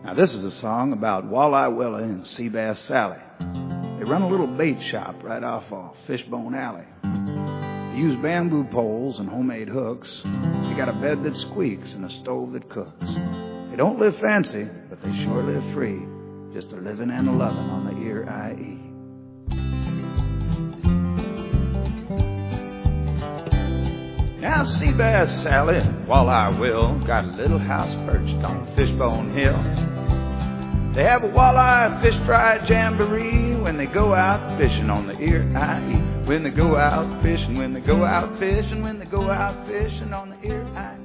Now this is a song about Walleye Willie and Seabass Sally. They run a little bait shop right off of Fishbone Alley. They use bamboo poles and homemade hooks. They got a bed that squeaks and a stove that cooks. They don't live fancy, but they sure live free, just a living and a loving on the Ear IE. Now Seabass Sally and Walleye Will got a little house perched on Fishbone Hill. They have a walleye fish fry jamboree when they go out fishing on the Ear IE. When they go out fishing, when they go out fishing, when they go out fishing on the Ear IE.